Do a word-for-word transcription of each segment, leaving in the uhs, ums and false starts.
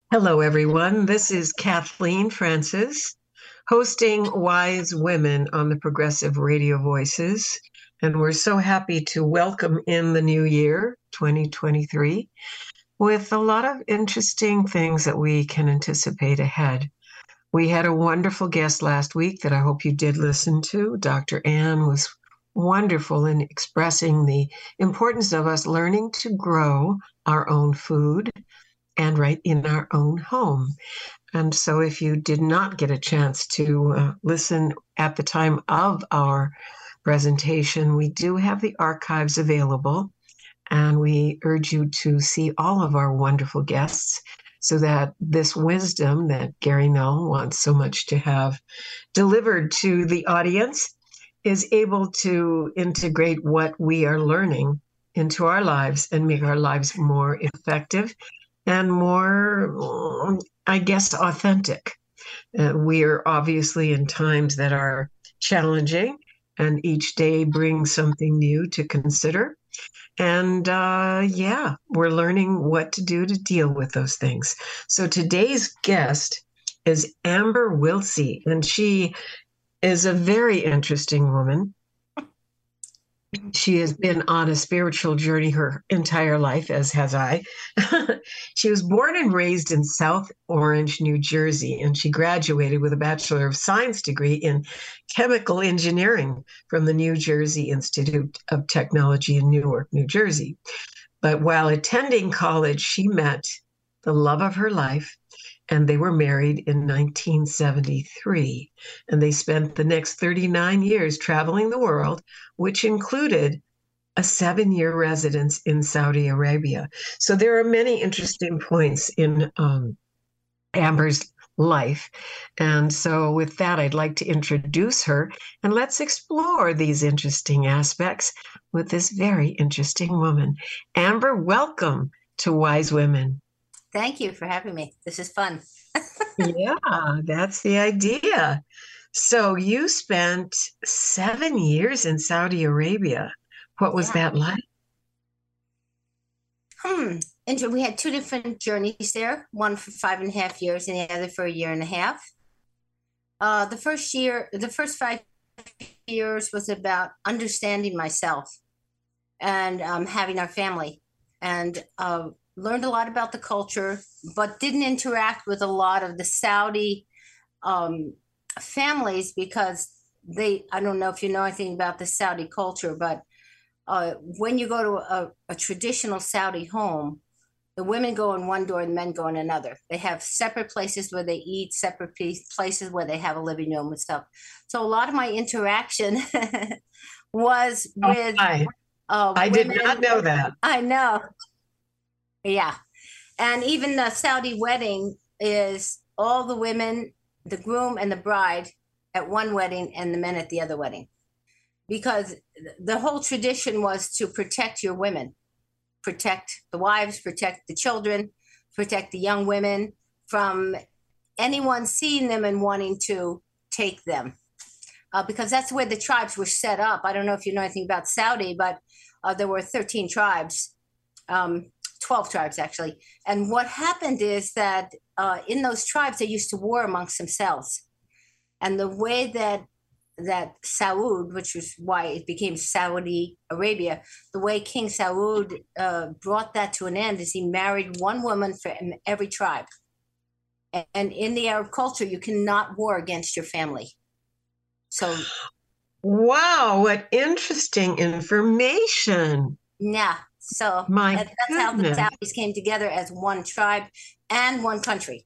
Hello, everyone. This is Kathleen Francis hosting Wise Women on the Progressive Radio Voices. And we're so happy to welcome in the new year, twenty twenty-three, with a lot of interesting things that we can anticipate ahead. We had a wonderful guest last week that I hope you did listen to. Doctor Ann was wonderful in expressing the importance of us learning to grow our own food and right in our own home. And so if you did not get a chance to uh, listen at the time of our presentation, we do have the archives available, and we urge you to see all of our wonderful guests so that this wisdom that Gary Null wants so much to have delivered to the audience is able to integrate what we are learning into our lives and make our lives more effective and more, I guess, authentic. Uh, we are obviously in times that are challenging, and each day brings something new to consider. And uh, yeah, we're learning what to do to deal with those things. So today's guest is Amber Wilsey, and she is a very interesting woman. She has been on a spiritual journey her entire life, as has I. She was born and raised in South Orange, New Jersey, and she graduated with a Bachelor of Science degree in chemical engineering from the New Jersey Institute of Technology in Newark, New Jersey. But while attending college, she met the love of her life, and they were married in nineteen seventy-three. And they spent the next thirty-nine years traveling the world, which included a seven-year residence in Saudi Arabia. So there are many interesting points in um, Amber's life. And so with that, I'd like to introduce her, and let's explore these interesting aspects with this very interesting woman. Amber, welcome to Wise Women. Thank you for having me. This is fun. Yeah, that's the idea. So you spent seven years in Saudi Arabia. What was Yeah. that like? Hmm. And we had two different journeys there, one for five and a half years and the other for a year and a half. Uh, the first year, the first five years was about understanding myself and um, having our family, and uh, learned a lot about the culture, but didn't interact with a lot of the Saudi um, families because they, I don't know if you know anything about the Saudi culture, but uh, when you go to a, a traditional Saudi home, the women go in one door and the men go in another. They have separate places where they eat, separate places where they have a living room and stuff. So a lot of my interaction was Oh, with hi. uh, I women. did not know that. I know. Yeah. And even the Saudi wedding is all the women, the groom and the bride at one wedding and the men at the other wedding. Because the whole tradition was to protect your women, protect the wives, protect the children, protect the young women from anyone seeing them and wanting to take them. Uh, because that's where the tribes were set up. I don't know if you know anything about Saudi, but uh, there were thirteen tribes. Um, twelve tribes, actually. And what happened is that uh, in those tribes, they used to war amongst themselves. And the way that that Saud, which was why it became Saudi Arabia, the way King Saud uh, brought that to an end is he married one woman for every tribe. And in the Arab culture, you cannot war against your family. So, wow, what interesting information. Yeah. So My that's goodness. how the Saudis came together as one tribe and one country.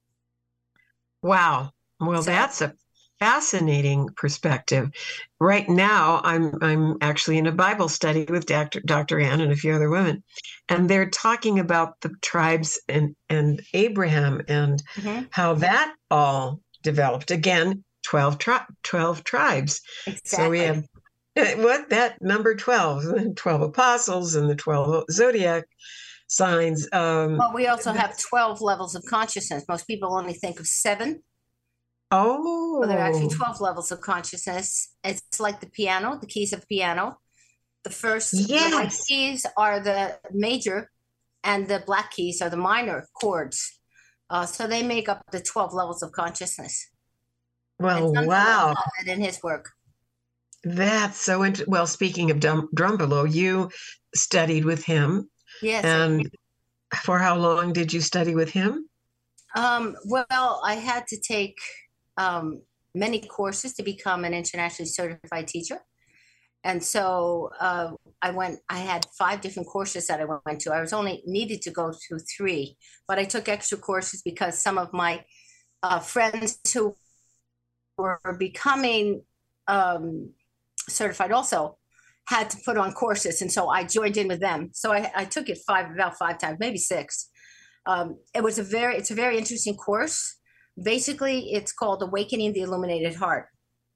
Wow. Well, So- that's a fascinating perspective. Right now, I'm I'm actually in a Bible study with Doctor Doctor Ann and a few other women, and they're talking about the tribes and and Abraham and Mhm. how that all developed. Again, twelve tri- twelve tribes. So we Exactly. have what that number twelve, twelve apostles and the twelve zodiac signs. Um, Well, we also have twelve levels of consciousness. Most people only think of seven. oh, Well, there are actually twelve levels of consciousness. It's like the piano, the keys of piano. The first the white yes. keys are the major, and the black keys are the minor chords. Uh, so they make up the twelve levels of consciousness. And Well, Drunvalo wow. taught it in his work. That's so interesting. Well, speaking of Drum- Drumbelow, you studied with him. Yes. I, And for how long did you study with him? um, well, I had to take um, many courses to become an internationally certified teacher. And so uh, I went, I had five different courses that I went to. I was only needed to go to three, but I took extra courses because some of my uh, friends who were becoming um, certified also had to put on courses. And so I joined in with them. So I, I took it five, about five times, maybe six. Um, it was a very, it's a very interesting course. Basically, it's called Awakening the Illuminated Heart.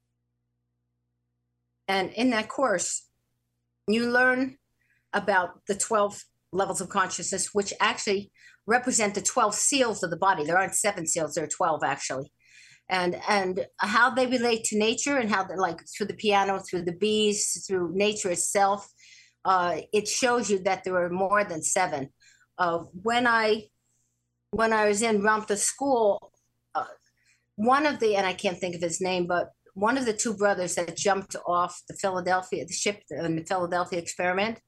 And in that course, you learn about the twelve levels of consciousness, which actually represent the twelve seals of the body. There aren't seven seals, there are twelve actually. And and how they relate to nature and how they like through the piano, through the bees, through nature itself. Uh, it shows you that there are more than seven. Uh, when I when I was in Ramtha school, uh, one of the, and I can't think of his name, but one of the two brothers that jumped off the Philadelphia, the ship in the Philadelphia experiment.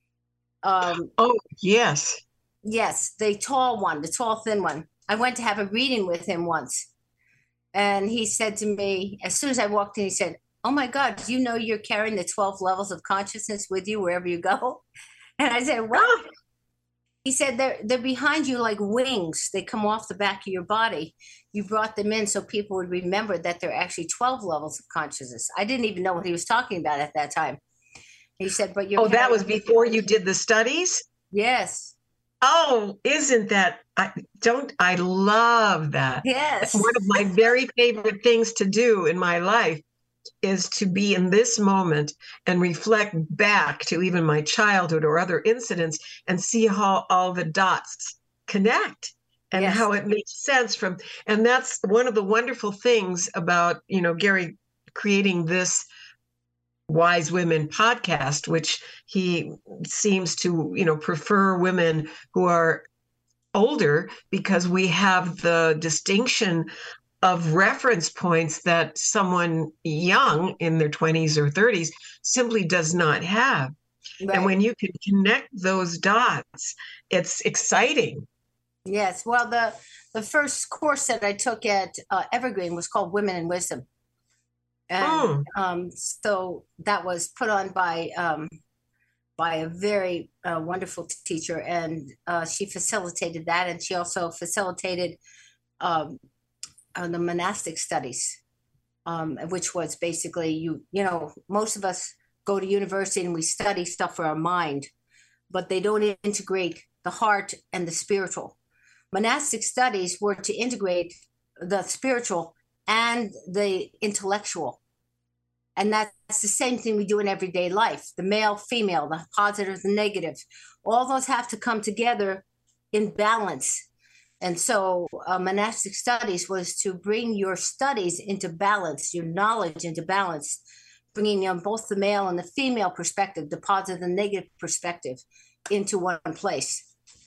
Um, Oh, yes. yes, the tall one, the tall, thin one. I went to have a reading with him once. And he said to me, as soon as I walked in, he said, "Oh my God, do you know you're carrying the twelve levels of consciousness with you wherever you go?" And I said, "What?" Oh, He said, they're, they're behind you like wings. They come off the back of your body. You brought them in so people would remember that there are actually twelve levels of consciousness. I didn't even know what he was talking about at that time. He said, but you're oh, that carrying. was before you did the studies? Yes, Oh, isn't that, I don't, I love that. yes, One of my very favorite things to do in my life is to be in this moment and reflect back to even my childhood or other incidents and see how all the dots connect and yes, how it makes sense from, and that's one of the wonderful things about, you know, Gary creating this Wise Women podcast, which he seems to, you know, prefer women who are older because we have the distinction of reference points that someone young in their twenties or thirties simply does not have. And right. when you can connect those dots, it's exciting. Yes. Well, the the first course that I took at uh, Evergreen was called Women in Wisdom, and Mm. um, so that was put on by um, by a very uh, wonderful teacher, and uh, she facilitated that, and she also facilitated um, uh, the monastic studies, um, which was basically you you know most of us go to university and we study stuff for our mind, but they don't integrate the heart and the spiritual. Monastic studies were to integrate the spiritual and the intellectual. And that's the same thing we do in everyday life. The male, female, the positive, the negative, all those have to come together in balance. And so uh, monastic studies was to bring your studies into balance, your knowledge into balance, bringing in both the male and the female perspective, the positive and negative perspective into one place.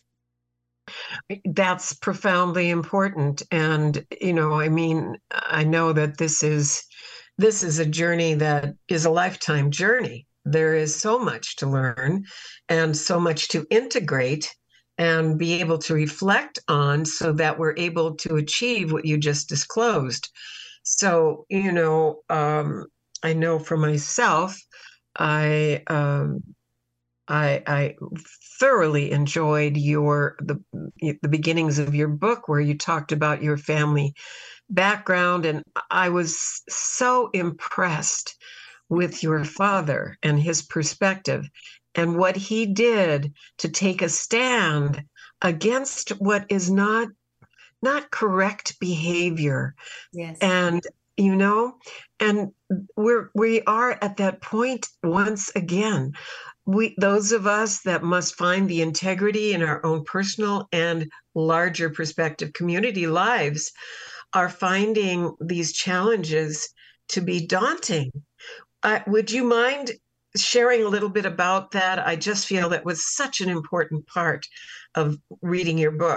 That's profoundly important. And, you know, I mean, I know that this is this is a journey that is a lifetime journey. There is so much to learn and so much to integrate and be able to reflect on so that we're able to achieve what you just disclosed. So, you know, um, I know for myself, I um, I, I thoroughly enjoyed your the the beginnings of your book where you talked about your family background, and I was so impressed with your father and his perspective and what he did to take a stand against what is not not correct behavior. Yes. And you know, and we're we are at that point once again. We those of us that must find the integrity in our own personal and larger perspective community lives are finding these challenges to be daunting. Uh, would you mind sharing a little bit about that? I just feel that was such an important part of reading your book.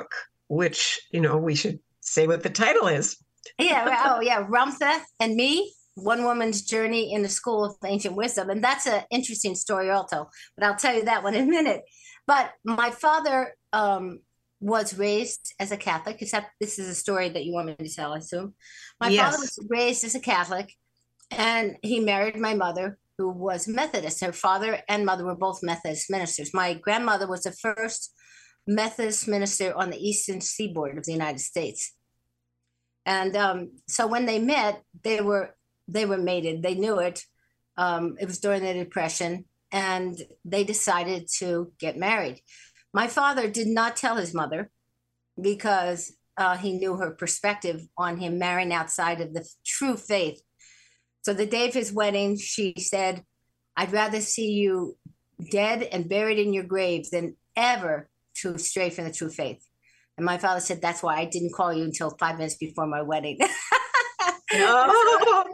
which, you know, we should say what the title is. Yeah. Oh, yeah. Ramtha and Me, One Woman's Journey in the School of Ancient Wisdom. And that's an interesting story also, but I'll tell you that one in a minute. But my father um, was raised as a Catholic, except this is a story that you want me to tell, I assume. My Yes. father was raised as a Catholic, and he married my mother, who was Methodist. Her father and mother were both Methodist ministers. My grandmother was the first Methodist minister on the eastern seaboard of the United States. And um, so when they met, they were they were mated. They knew it. Um, it was during the Depression, and they decided to get married. My father did not tell his mother because uh, he knew her perspective on him marrying outside of the true faith. So the day of his wedding, she said, "I'd rather see you dead and buried in your grave than ever to stray from the true faith." And my father said, "That's why I didn't call you until five minutes before my wedding." Oh.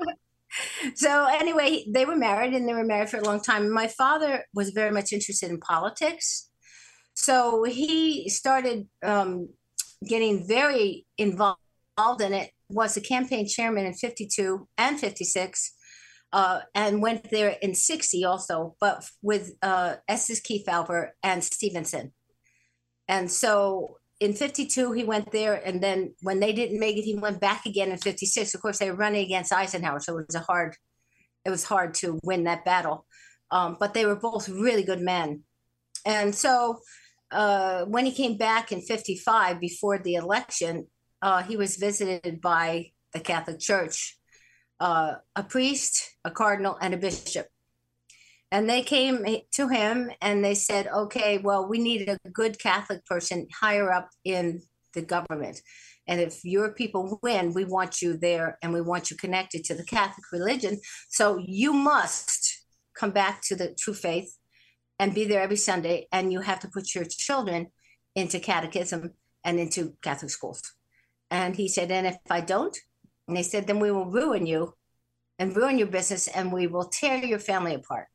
So anyway, they were married, and they were married for a long time. My father was very much interested in politics. So he started um, getting very involved in it, was the campaign chairman in fifty-two and fifty-six, uh, and went there in sixty also, but with uh, Estes Kefauver and Stevenson. And so in fifty-two, he went there, and then when they didn't make it, he went back again in fifty-six. Of course, they were running against Eisenhower, so it was a hard, it was hard to win that battle. Um, but they were both really good men. And so uh, when he came back in fifty-five, before the election, uh, he was visited by the Catholic Church, uh, a priest, a cardinal, and a bishop. And they came to him and they said, "Okay, well, we need a good Catholic person higher up in the government. And if your people win, we want you there, and we want you connected to the Catholic religion. So you must come back to the true faith and be there every Sunday. And you have to put your children into catechism and into Catholic schools." And he said, "And if I don't," and they said, "then we will ruin you and ruin your business, and we will tear your family apart."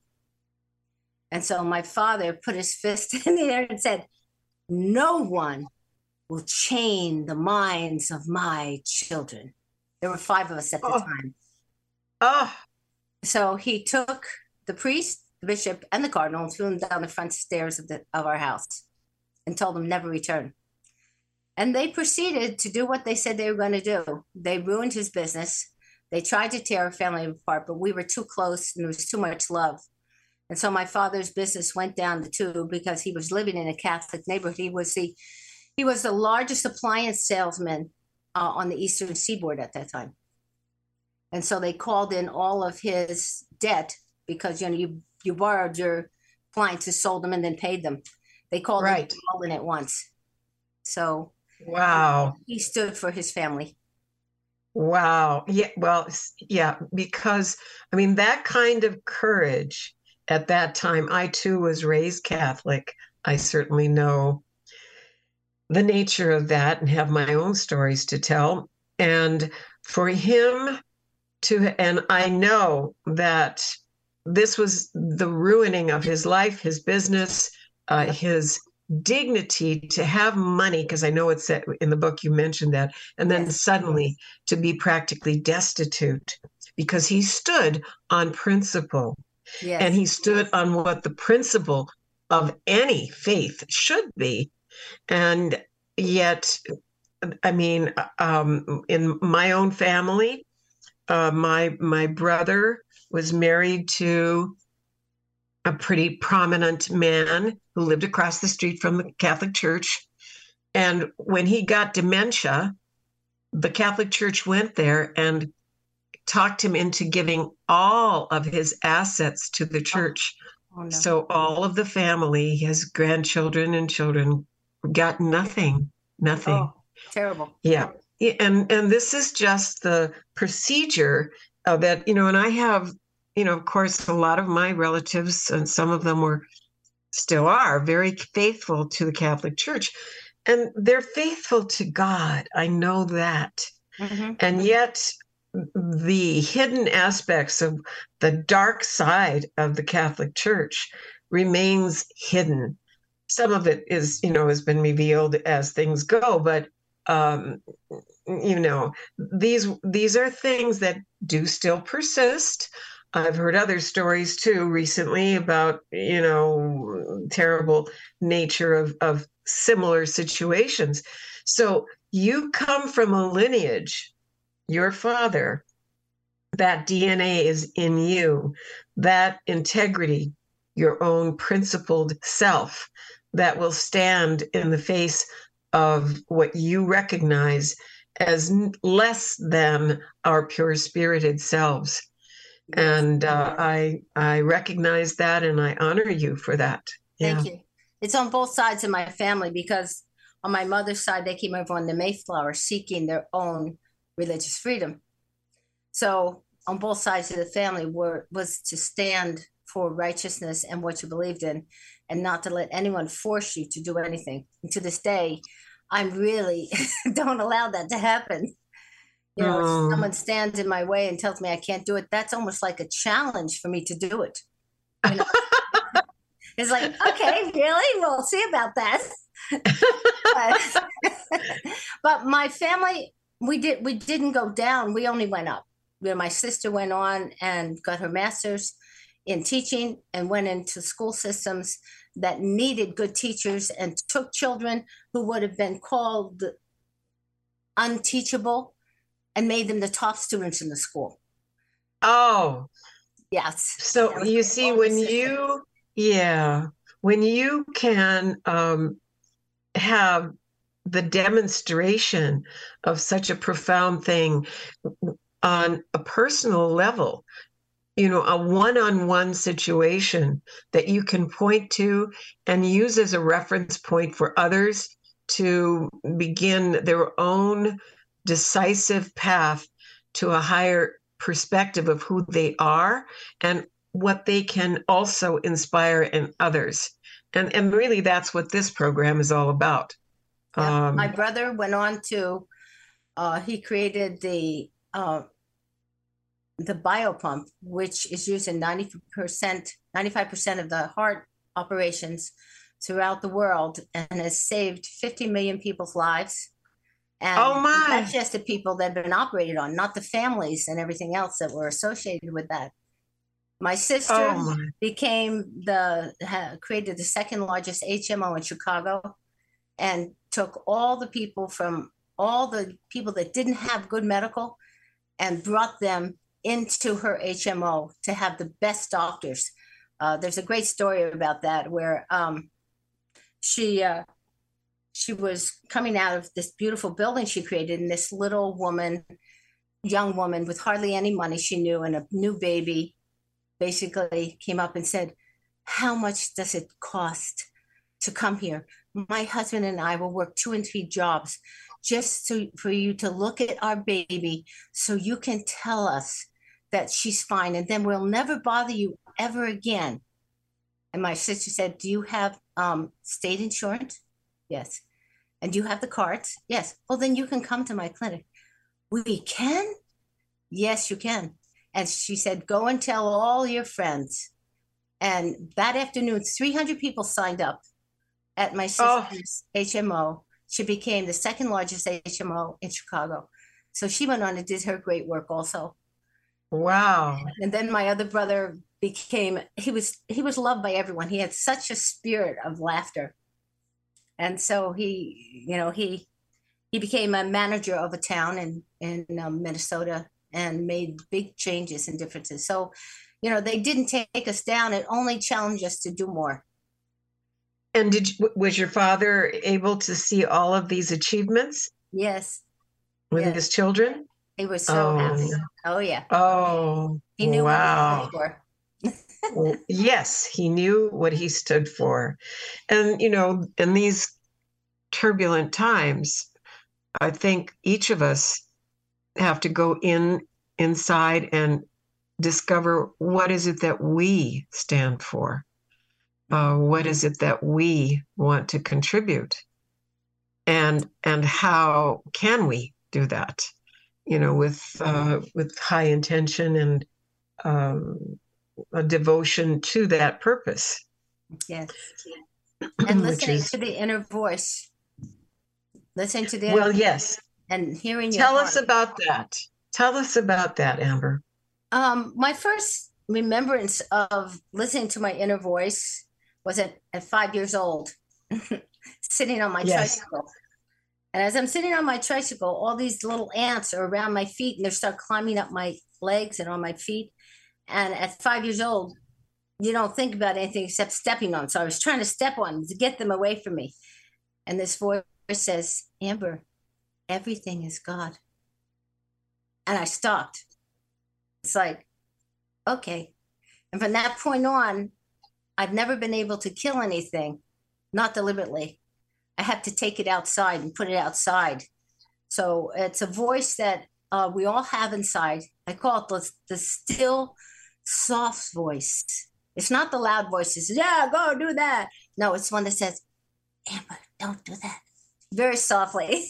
And so my father put his fist in the air and said, "No one will chain the minds of my children." There were five of us at the Oh. time. Oh. So he took the priest, the bishop, and the cardinal and threw them down the front stairs of, the, of our house and told them never return. And they proceeded to do what they said they were going to do. They ruined his business. They tried to tear our family apart, but we were too close and there was too much love. And so my father's business went down the tube because he was living in a Catholic neighborhood. He was the he was the largest appliance salesman uh, on the Eastern Seaboard at that time. And so they called in all of his debt because, you know, you you borrowed your appliances, sold them, and then paid them. They called Right. it all in at once. So Wow. he stood for his family. Wow. Yeah. Well, s- yeah, because I mean, that kind of courage at that time, I too was raised Catholic. I certainly know the nature of that and have my own stories to tell. And for him to, and I know that this was the ruining of his life, his business, uh, his dignity to have money, because I know it's in the book you mentioned that, and then Yes. suddenly to be practically destitute because he stood on principle. Yes. And he stood on what the principle of any faith should be. And yet, I mean, um, in my own family, uh, my my brother was married to a pretty prominent man who lived across the street from the Catholic Church. And when he got dementia, the Catholic Church went there and talked him into giving all of his assets to the church. Oh, no. So all of the family, his grandchildren and children, got nothing, nothing. Oh, terrible. Yeah. Yeah, And and this is just the procedure of that, you know, and I have, you know, of course, a lot of my relatives, and some of them were still are very faithful to the Catholic Church. And they're faithful to God. I know that. Mhm. And yet the hidden aspects of the dark side of the Catholic Church remains hidden. some of it is, you know, has been revealed as things go, but um, you know, these these are things that do still persist. I've heard other stories too recently about, you know, terrible nature of, of similar situations. So you come from a lineage, your father, that D N A is in you, that integrity, your own principled self that will stand in the face of what you recognize as less than our pure spirited selves. And uh, I I recognize that and I honor you for that. Thank Yeah. you. It's on both sides of my family because on my mother's side, they came over on the Mayflower seeking their own religious freedom. So on both sides of the family were was to stand for righteousness and what you believed in and not to let anyone force you to do anything. And to this day, I'm really don't allow that to happen. You know, if Mm. someone stands in my way and tells me I can't do it, that's almost like a challenge for me to do it. You know, it's like, okay, really? We'll see about that. but, but my family, we did we didn't go down. We only went up. You know, my sister went on and got her master's in teaching and went into school systems that needed good teachers and took children who would have been called unteachable and made them the top students in the school. Oh, yes. So you see, when you, yeah, when you can um, have the demonstration of such a profound thing on a personal level, you know, a one-on-one situation that you can point to and use as a reference point for others to begin their own decisive path to a higher perspective of who they are and what they can also inspire in others. And and really that's what this program is all about. Yeah. Um, My brother went on to, uh, he created the uh, the biopump, which is used in ninety percent, ninety-five percent of the heart operations throughout the world and has saved fifty million people's lives. And oh my. that's just the people that have been operated on, not the families and everything else that were associated with that. My sister Oh my. became the, ha, created the second largest H M O in Chicago and took all the people from all the people that didn't have good medical and brought them into her H M O to have the best doctors. Uh, there's a great story about that where um, she uh, she was coming out of this beautiful building she created, and this little woman, young woman with hardly any money she knew and a new baby, basically came up and said, "How much does it cost to come here? My husband and I will work two and three jobs just so, for you to look at our baby so you can tell us that she's fine, and then we'll never bother you ever again." And my sister said, "Do you have um, state insurance?" "Yes." "And do you have the cards?" "Yes." "Well, then you can come to my clinic." "We can?" "Yes, you can." And she said, "Go and tell all your friends." And that afternoon, three hundred people signed up at my sister's oh. H M O. She became the second largest H M O in Chicago. So she went on and did her great work also. Wow. And then my other brother became, he was, he was loved by everyone. He had such a spirit of laughter. And so he, you know, he, he became a manager of a town in, in um, Minnesota and made big changes and differences. So, you know, they didn't take us down. It only challenged us to do more. And did you, was your father able to see all of these achievements? Yes. With yes. his children? He was so oh. happy. Oh, yeah. Oh, he knew wow. what he stood for. Well, yes, he knew what he stood for. And, you know, in these turbulent times, I think each of us have to go in inside and discover what is it that we stand for? Uh, what is it that we want to contribute? And and how can we do that? You know, with uh, with high intention and um, a devotion to that purpose. Yes. And which listening is, to the inner voice, listening to the inner well, voice yes. and hearing your Tell heart. us about that. Tell us about that, Amber. Um, my first remembrance of listening to my inner voice was at, at five years old, sitting on my Yes. tricycle. And as I'm sitting on my tricycle, all these little ants are around my feet and they start climbing up my legs and on my feet. And at five years old, you don't think about anything except stepping on. So I was trying to step on them to get them away from me. And this voice says, Amber, everything is God. And I stopped. It's like, okay. And from that point on, I've never been able to kill anything, not deliberately. I have to take it outside and put it outside. So it's a voice that uh, we all have inside. I call it the, the still, soft voice. It's not the loud voice that says, yeah, go do that. No, it's one that says, Amber, don't do that. Very softly.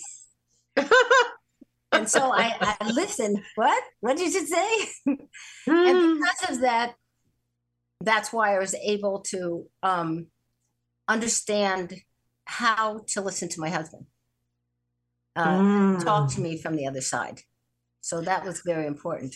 And so I, I listen. What? What did you say? And because of that, that's why I was able to um, understand how to listen to my husband, uh, Mm. talk to me from the other side. So that was very important.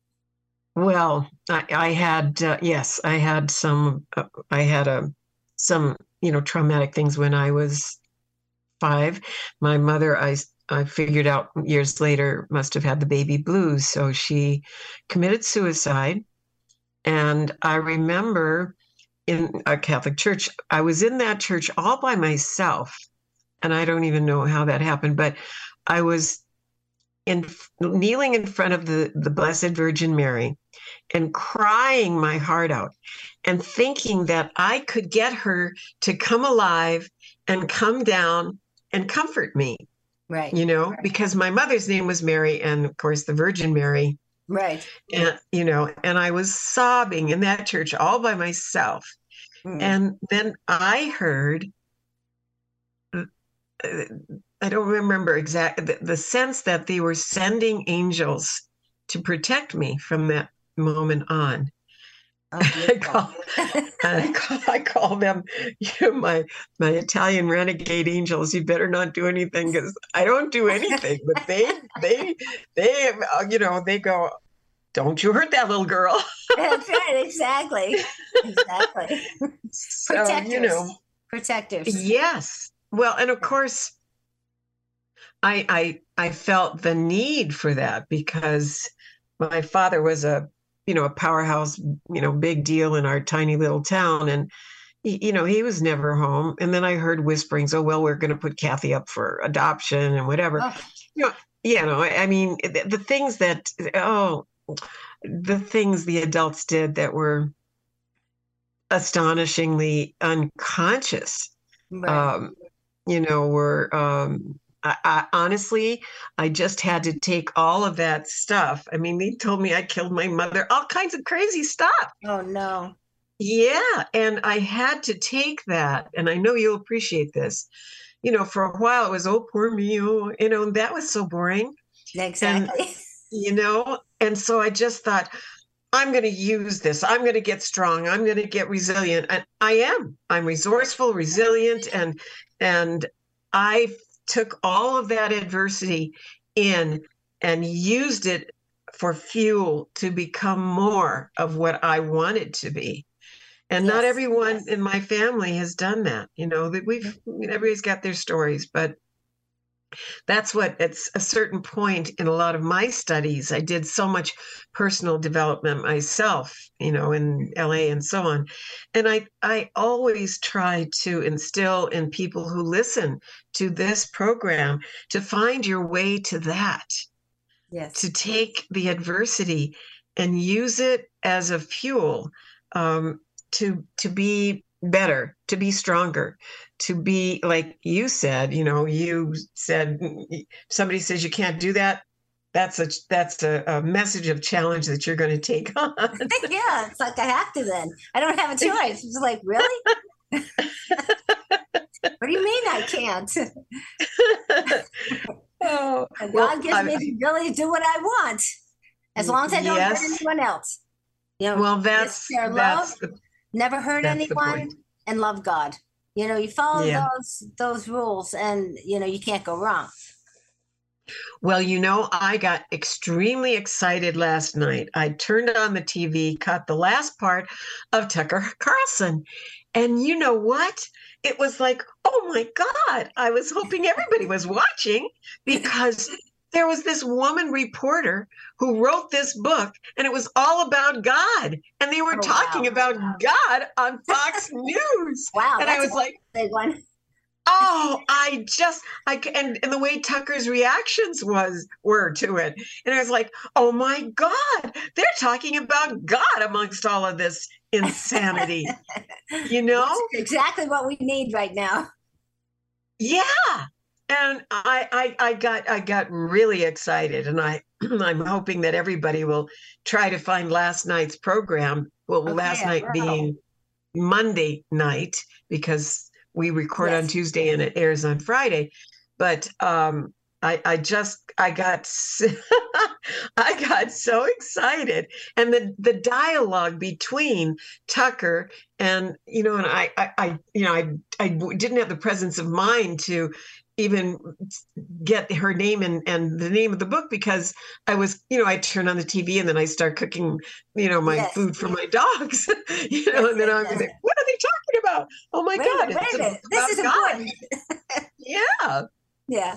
Well, I, I had, uh, yes, I had some, uh, I had a, some, you know, traumatic things when I was five. My mother, I, I figured out years later, must have had the baby blues. So she committed suicide. And I remember in a Catholic church, I was in that church all by myself. And I don't even know how that happened, but I was in kneeling in front of the, the Blessed Virgin Mary and crying my heart out and thinking that I could get her to come alive and come down and comfort me. Right. You know, right. because my mother's name was Mary, and of course the Virgin Mary. Right. And, you know, and I was sobbing in that church all by myself. Mm. And then I heard, uh, I don't remember exactly, the, the sense that they were sending angels to protect me from that moment on. Oh, I, call, I, call, I call them, you know, my my Italian renegade angels. You better not do anything because I don't do anything. But they they they you know they go, don't you hurt that little girl. That's right, exactly, exactly. So, protectors, you know, protectors. Yes. Well, and of course, I I I felt the need for that because my father was a you know, a powerhouse, you know, big deal in our tiny little town. And, you know, he was never home. And then I heard whisperings, oh, well, we're going to put Kathy up for adoption and whatever. Oh. You know, you know, I mean, the, the things that, oh, the things the adults did that were astonishingly unconscious, right. um, you know, were, um, I, I, honestly, I just had to take all of that stuff. I mean, they told me I killed my mother, all kinds of crazy stuff. Oh, no. Yeah. And I had to take that. And I know you'll appreciate this. You know, for a while it was, oh, poor me. Oh, you know, that was so boring. Exactly. And, you know, and so I just thought, I'm going to use this. I'm going to get strong. I'm going to get resilient. And I am. I'm resourceful, resilient, and and I took all of that adversity in and used it for fuel to become more of what I wanted to be. And yes, not everyone yes. in my family has done that. You know, that we've everybody's got their stories, but that's what at a certain point in a lot of my studies, I did so much personal development myself, you know, in L A and so on. And I, I always try to instill in people who listen to this program to find your way to that. Yes. To take the adversity and use it as a fuel um, to, to be better, to be stronger, to be, like you said, you know, you said, somebody says you can't do that. That's a, that's a, a message of challenge that you're going to take on. Yeah. It's like, I have to, then I don't have a choice. It's like, really? What do you mean I can't? Oh, God well, gives I, me the ability to do what I want, as long as I don't yes. hurt anyone else. You know, well, that's, share that's love, the, never hurt anyone, and love God. You know, you follow Yeah. those those rules, and you know you can't go wrong. Well, you know, I got extremely excited last night. I turned on the T V, caught the last part of Tucker Carlson. And you know what? It was like, oh my God, I was hoping everybody was watching because there was this woman reporter who wrote this book and it was all about God. And they were Oh talking wow, about God on Fox News. wow, And I that's a was like, big one. oh, I just I c- and and the way Tucker's reactions was were to it, and I was like, oh my God, they're talking about God amongst all of this insanity, you That's know? exactly what we need right now. Yeah. And I I I got I got really excited, and I I'm hoping that everybody will try to find last night's program. Well, Okay, last I night will. being Monday night because we record on Yes. Tuesday and it airs on Friday. But um, I, I just I got s- I got so excited, and the the dialogue between Tucker and you know, and I I, I you know I I didn't have the presence of mind to even get her name and, and the name of the book because I was, you know, I turn on the T V and then I start cooking, you know, my Yes. food for my dogs, you Yes. know, and then Yes. I'm Yes. like, what are they talking about? Oh my Wait a God, minute. Wait it's a a book minute. This about is God. important. Yeah. Yeah.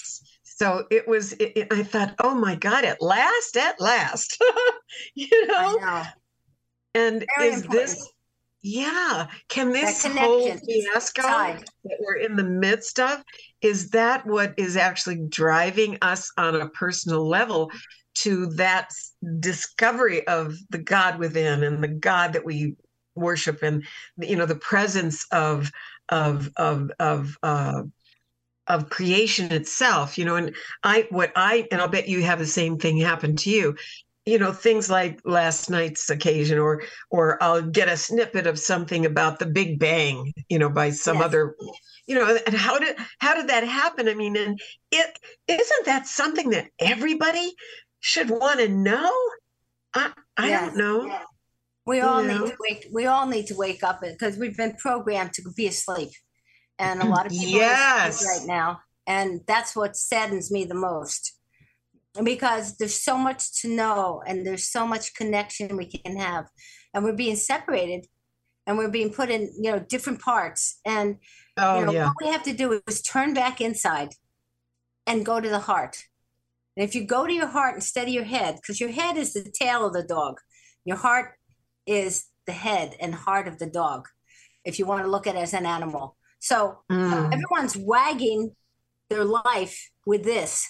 So it was, it, it- I thought, oh my God, at last, at last, you I know, know. and Very is important. this, yeah, can That this whole connection fiasco tied. that we're in the midst of, is that what is actually driving us on a personal level to that s- discovery of the God within and the God that we worship and you know the presence of of of of uh, of creation itself, you know, and I what I and I'll bet you have the same thing happen to you, you know, things like last night's occasion, or or I'll get a snippet of something about the Big Bang, you know, by some Yes. other, you know, and how did how did that happen? I mean, and it isn't that something that everybody should want to know? I I don't Yes. know, We you all need know. to wake. We all need to wake up because we've been programmed to be asleep, and a lot of people are asleep right Yes. now, and that's what saddens me the most. Because there's so much to know, and there's so much connection we can have, and we're being separated, and we're being put in you know different parts, and you Oh know yeah. what we have to do is turn back inside and go to the heart. And if you go to your heart instead of your head, because your head is the tail of the dog, your heart is the head and heart of the dog, if you want to look at it as an animal. So Mm, everyone's wagging their life with this,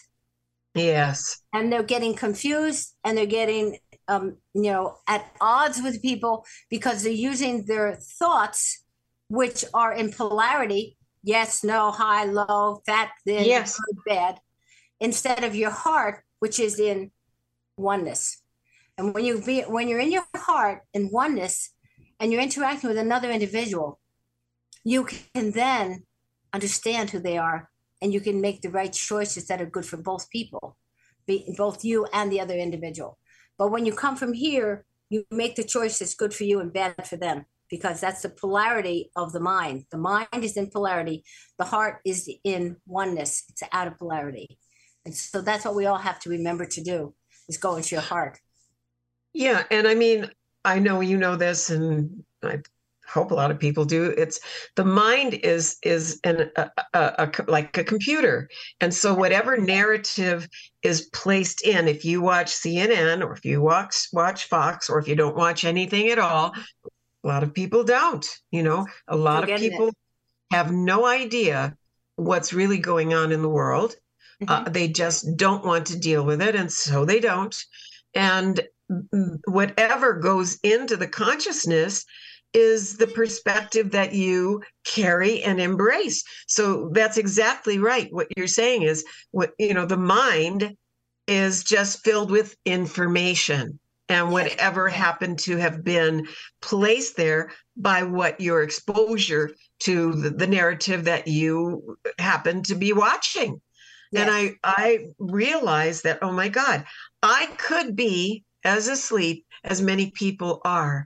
yes. and they're getting confused, and they're getting, um, you know, at odds with people because they're using their thoughts, which are in polarity yes, no, high, low, fat, thin, Yes. good, bad, instead of your heart, which is in oneness. And when you be when you're in your heart in oneness and you're interacting with another individual, you can then understand who they are, and you can make the right choices that are good for both people, be, both you and the other individual. But when you come from here, you make the choice that's good for you and bad for them, because that's the polarity of the mind. The mind is in polarity, the heart is in oneness, it's out of polarity. And so that's what we all have to remember to do, is go into your heart. Yeah, and I mean, I know you know this, and I hope a lot of people do. It's the mind is is an a, a, a co- like a computer, and so whatever narrative is placed in, if you watch C N N or if you watch watch Fox or if you don't watch anything at all, a lot of people don't. You know, a lot of Forgetting it. people have no idea what's really going on in the world. Uh, Mhm. they just don't want to deal with it, and so they don't. And mm, whatever goes into the consciousness is the perspective that you carry and embrace. So that's exactly right. What you're saying is what, you know, the mind is just filled with information and Yes. whatever happened to have been placed there by what your exposure to the, the narrative that you happen to be watching. And Yes. I I realized that, oh my God, I could be as asleep as many people are,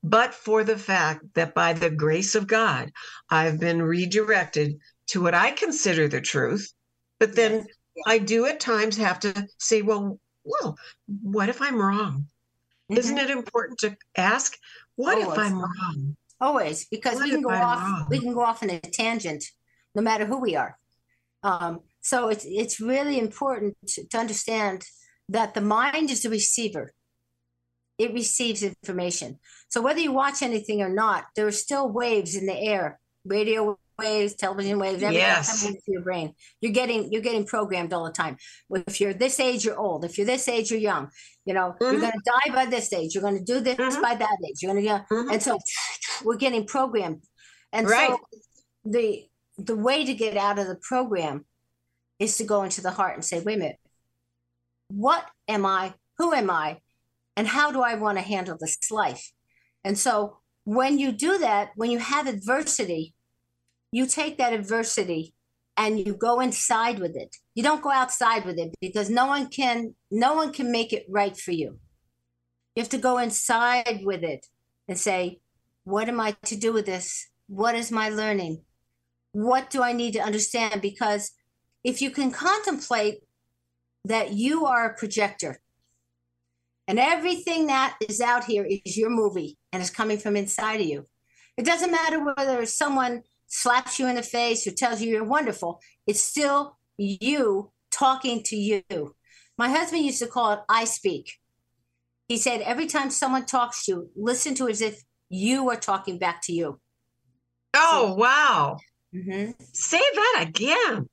but for the fact that by the grace of God, I've been redirected to what I consider the truth. But then Yes. I do at times have to say, well, well, what if I'm wrong? Isn't Mhm. it important to ask, what if Always, I'm wrong? always, because What we if can go I'm off, we wrong? can go off in a tangent, no matter who we are. Um, so it's it's really important to, to understand that the mind is the receiver. It receives information. So whether you watch anything or not, there are still waves in the air, radio waves, television waves, everything Yes. coming into your brain. You're getting you're getting programmed all the time. If you're this age, you're old. If you're this age, you're young. You know, you're Mm-hmm. going to die by this age. You're going to do this Mm-hmm. by that age. You're going to, Mm-hmm. and so we're getting programmed. And Right. so the the way to get out of the program is to go into the heart and say, wait a minute, what am I? Who am I? And how do I want to handle this life? And so when you do that, when you have adversity, you take that adversity and you go inside with it. You don't go outside with it, because no one can no one can make it right for you. You have to go inside with it and say, what am I to do with this? What is my learning? What do I need to understand? Because if you can contemplate that you are a projector, and everything that is out here is your movie and is coming from inside of you. It doesn't matter whether someone slaps you in the face or tells you you're wonderful. It's still you talking to you. My husband used to call it I speak. He said, every time someone talks to you, listen to it as if you are talking back to you. Oh, So, wow. mm-hmm. Say that again.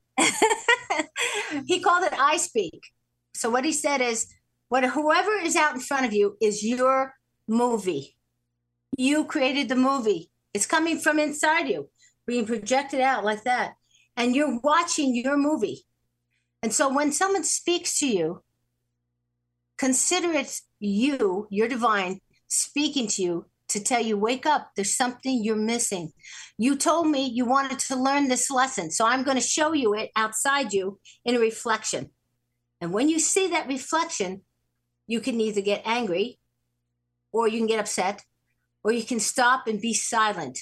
He called it I speak. So what he said is, what whoever is out in front of you is your movie. You created the movie. It's coming from inside you, being projected out like that. And you're watching your movie. And so when someone speaks to you, consider it's you, your divine, speaking to you to tell you, wake up, there's something you're missing. You told me you wanted to learn this lesson, so I'm going to show you it outside you in a reflection. And when you see that reflection, you can either get angry, or you can get upset, or you can stop and be silent.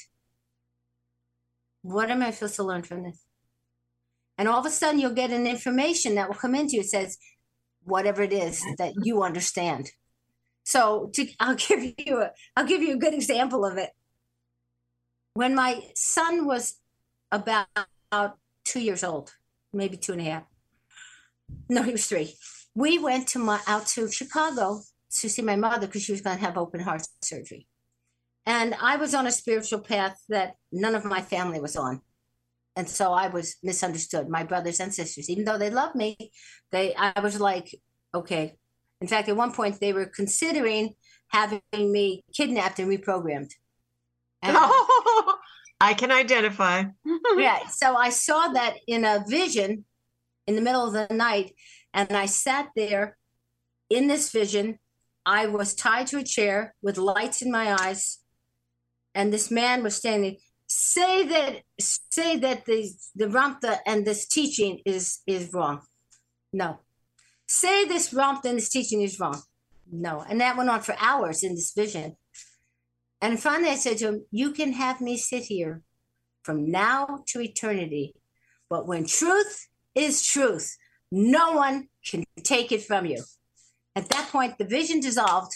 What am I supposed to learn from this? And all of a sudden you'll get an information that will come into you. It says, whatever it is that you understand. So to, I'll give you a, I'll give you a good example of it. When my son was about, about two years old, maybe two and a half. No, he was three. We went to my out to Chicago to see my mother because she was going to have open heart surgery. And I was on a spiritual path that none of my family was on. And so I was misunderstood, my brothers and sisters. Even though they loved me, they I was like, okay. In fact, at one point, they were considering having me kidnapped and reprogrammed. And, Oh, I can identify. yeah, so I saw that in a vision in the middle of the night, and I sat there in this vision. I was tied to a chair with lights in my eyes, and this man was standing. Say that, say that the the Ramtha and this teaching is is wrong. No. Say this Ramtha and this teaching is wrong. No. And that went on for hours in this vision. And finally I said to him, you can have me sit here from now to eternity, but when truth is truth, no one can take it from you. At that point, the vision dissolved,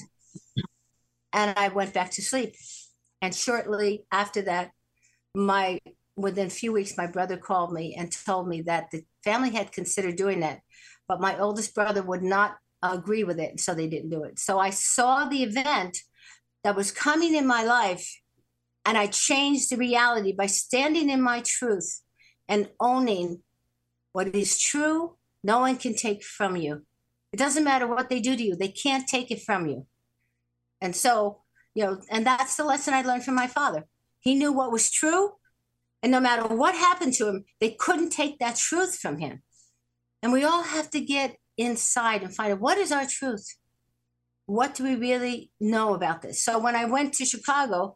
and I went back to sleep. And shortly after that, my within a few weeks, my brother called me and told me that the family had considered doing that, but my oldest brother would not agree with it, so they didn't do it. So I saw the event that was coming in my life, and I changed the reality by standing in my truth and owning what is true. No one can take from you. It doesn't matter what they do to you. They can't take it from you. And so, you know, and that's the lesson I learned from my father. He knew what was true, and no matter what happened to him, they couldn't take that truth from him. And we all have to get inside and find out, what is our truth? What do we really know about this? So when I went to Chicago,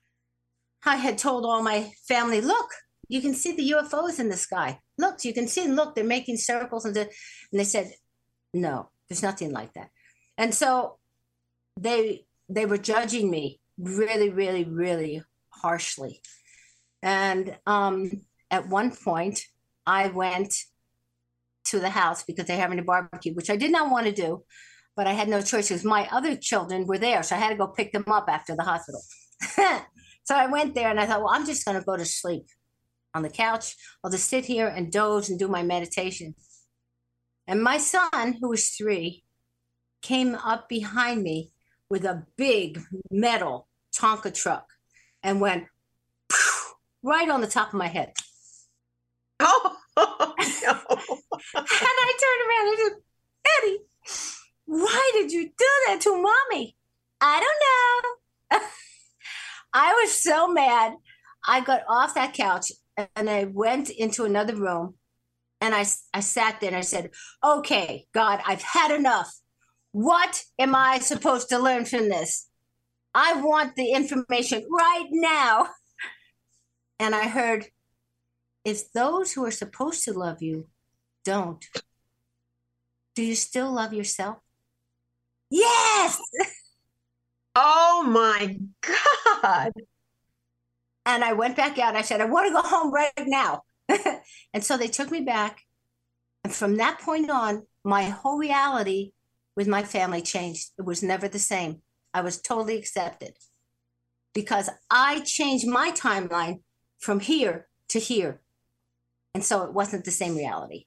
I had told all my family, look, you can see the U F Os in the sky. Look, you can see, look, they're making circles. And, and they said, no, there's nothing like that. And so they they were judging me really, really, really harshly. And um, at one point, I went to the house because they're having a barbecue, which I did not want to do, but I had no choice because my other children were there. So I had to go pick them up after the hospital. So I went there and I thought, well, I'm just going to go to sleep on the couch. I'll just sit here and doze and do my meditation. And my son, who was three, came up behind me with a big metal Tonka truck and went right on the top of my head. Oh, no. And I turned around and said, Eddie, why did you do that to Mommy? I don't know. I was so mad. I got off that couch and I went into another room and I, I sat there and I said, okay, God, I've had enough. What am I supposed to learn from this? I want the information right now. And I heard, if those who are supposed to love you don't, do you still love yourself? Yes. Oh my God. And I went back out. I said, I want to go home right now. And so they took me back. And from that point on, my whole reality with my family changed. It was never the same. I was totally accepted because I changed my timeline from here to here. And so it wasn't the same reality.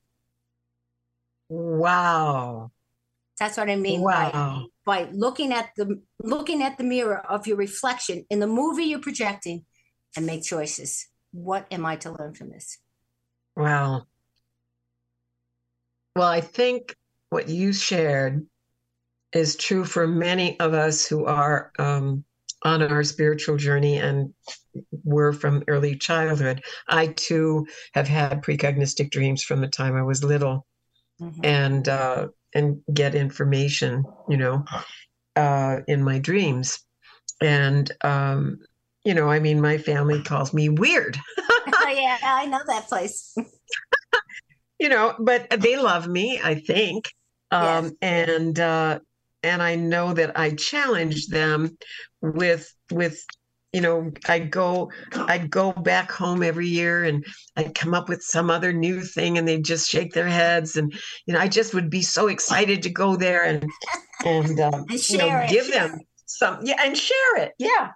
Wow. That's what I mean Wow. by, by looking at the looking at the mirror of your reflection in the movie you're projecting and make choices. What am I to learn from this? Wow. Well, I think what you shared is true for many of us who are um, on our spiritual journey and were from early childhood. I too have had precognistic dreams from the time I was little, mm-hmm. and uh, and get information, you know, uh, in my dreams. And um, you know, I mean, my family calls me weird. Oh, yeah, I know that place. You know, but they love me, I think, um, yes. and. Uh, And I know that I challenge them with, with, you know, I'd go, I'd go back home every year and I'd come up with some other new thing and they'd just shake their heads. And, you know, I just would be so excited to go there and, and, um, and you know, it. give them some, yeah, and share it. Yeah.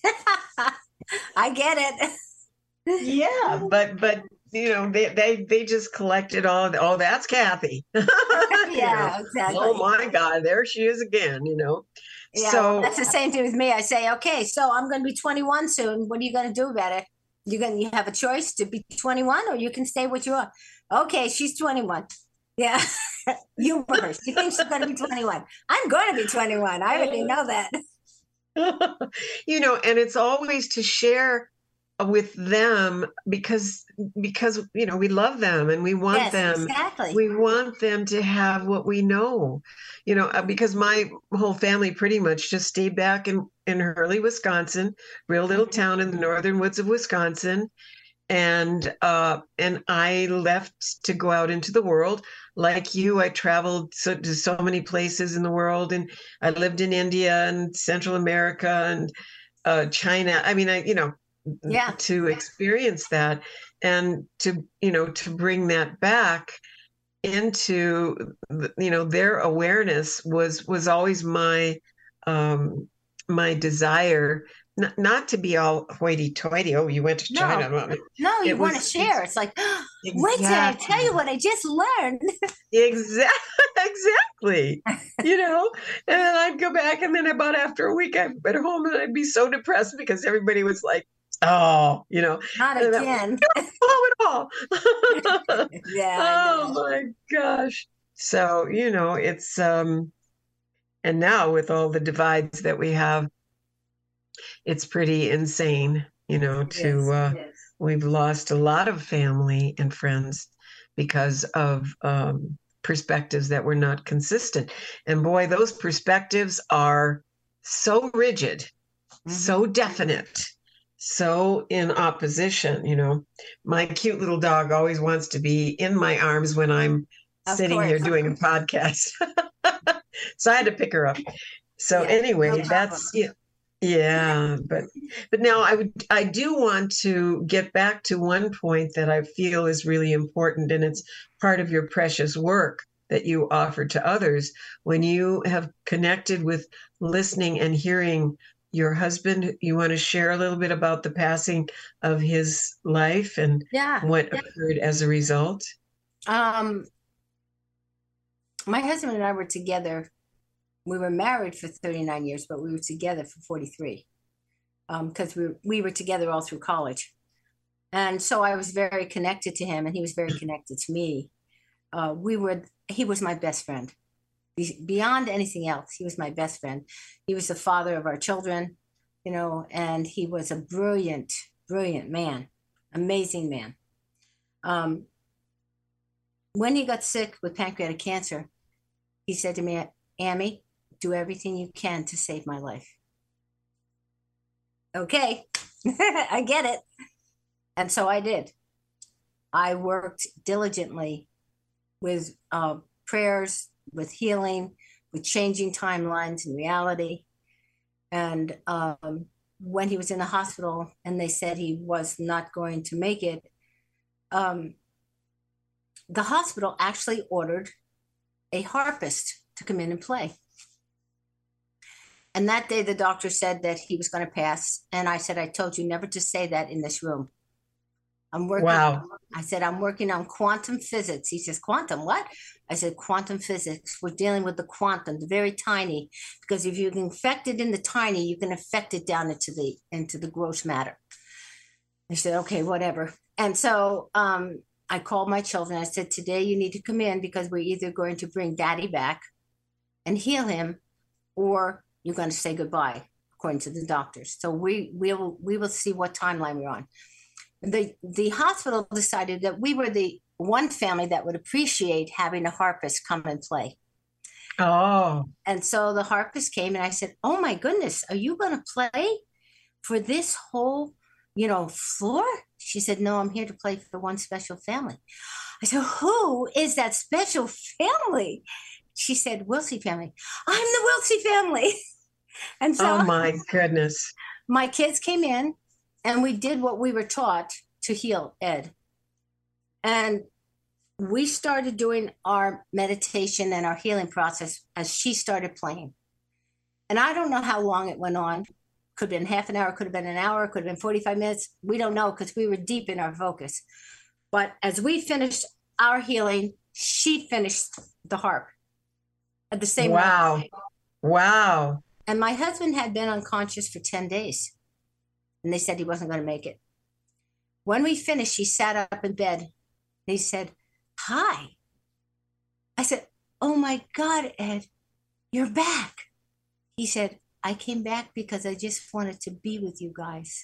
I get it. Yeah. But, but, you know, they, they, they just collected all, oh, that's Kathy. Yeah, you know? Exactly. Oh my God, there she is again, you know? Yeah, so well, that's the same thing with me. I say, okay, so I'm going to be twenty-one soon. What are you going to do about it? You're going to you have a choice to be twenty-one or you can stay what you are. Okay, she's twenty-one. Yeah. You her. She thinks she's going to be twenty-one. I'm going to be twenty-one. I already know that. You know, and it's always to share with them because because you know we love them and we want yes, them exactly. we want them to have what we know, you know, because my whole family pretty much just stayed back in in Hurley, Wisconsin, real little Mm-hmm. town in the northern woods of Wisconsin, and uh and I left to go out into the world like you. I traveled so, to so many places in the world, and I lived in India and Central America and uh China. I mean, I you know yeah to experience that and to you know to bring that back into you know their awareness was was always my um my desire, not, not to be all hoity-toity. Oh, you went to China. no, no you want to share. It's like, exactly. Wait till I tell you what I just learned. Exactly. Exactly. You know, and then I'd go back, and then about after a week I'd be at home and I'd be so depressed because everybody was like, oh, you know, not again. Oh, at all. Yeah. Oh my gosh. So, you know, it's um and now with all the divides that we have, it's pretty insane, you know, to yes, uh yes. We've lost a lot of family and friends because of um perspectives that were not consistent. And boy, those perspectives are so rigid, mm-hmm. so definite, so in opposition. You know, my cute little dog always wants to be in my arms when I'm of sitting course. Here doing a podcast. So I had to pick her up. So yeah, anyway, no that's yeah, Yeah, but but now I would I do want to get back to one point that I feel is really important, and it's part of your precious work that you offer to others when you have connected with listening and hearing your husband. You want to share a little bit about the passing of his life and Yeah. what occurred as a result? Um, my husband and I were together. We were married for thirty-nine years, but we were together for forty-three because um, we, we were together all through college. And so I was very connected to him, and he was very connected to me. Uh, we were, he was my best friend. Be- beyond anything else, he was my best friend. He was the father of our children, you know, and he was a brilliant, brilliant man, amazing man. Um, when he got sick with pancreatic cancer, he said to me, Amy, do everything you can to save my life. Okay, I get it. And so I did. I worked diligently with uh, prayers, with healing, with changing timelines and reality. And um, when he was in the hospital and they said he was not going to make it, um, the hospital actually ordered a harpist to come in and play. And that day, the doctor said that he was going to pass. And I said, I told you never to say that in this room. I'm working. Wow. I said, I'm working on quantum physics. He says, quantum what? I said, quantum physics. We're dealing with the quantum, the very tiny, because if you can affect it in the tiny, you can affect it down into the into the gross matter. I said, okay, whatever. And so um, I called my children. I said, today you need to come in because we're either going to bring daddy back and heal him, or you're going to say goodbye, according to the doctors. So we will we will see what timeline we're on. The the hospital decided that we were the one family that would appreciate having a harpist come and play. Oh. And so the harpist came and I said, oh my goodness, are you going to play for this whole, you know, floor? She said, no, I'm here to play for one special family. I said, who is that special family? She said, Wiltsey family. I'm the Wiltsey family. And so oh my goodness. My kids came in and we did what we were taught to heal Ed. And we started doing our meditation and our healing process as she started playing. And I don't know how long it went on. Could have been half an hour, could have been an hour, could have been forty-five minutes. We don't know because we were deep in our focus. But as we finished our healing, she finished the harp at the same wow. moment. Wow. And my husband had been unconscious for ten days. And they said he wasn't going to make it. When we finished, he sat up in bed. And he said, hi. I said, oh my God, Ed, you're back. He said, I came back because I just wanted to be with you guys.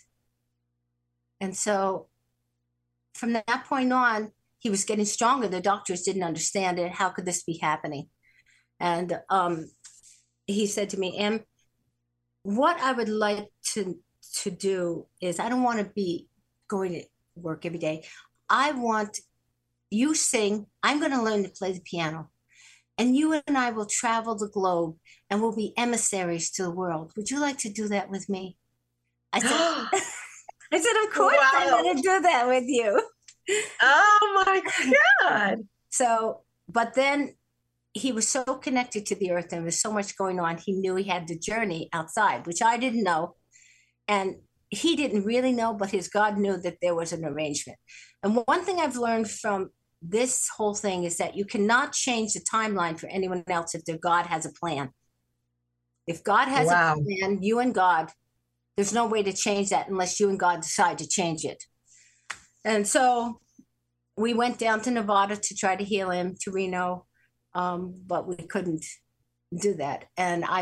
And so from that point on, he was getting stronger. The doctors didn't understand it. How could this be happening? And um, he said to me, Em, what I would like to, to do is I don't want to be going to work every day. I want you sing. I'm going to learn to play the piano. And you and I will travel the globe and we'll be emissaries to the world. Would you like to do that with me? I said, I said, of course wow. I'm going to do that with you. Oh my God. So, but then he was so connected to the earth and there was so much going on. He knew he had the journey outside, which I didn't know. And he didn't really know, but his God knew that there was an arrangement. And one thing I've learned from this whole thing is that you cannot change the timeline for anyone else if their God has a plan. If God has wow. a plan, you and God, there's no way to change that unless you and God decide to change it. And so we went down to Nevada to try to heal him, to Reno, um, but we couldn't do that. And I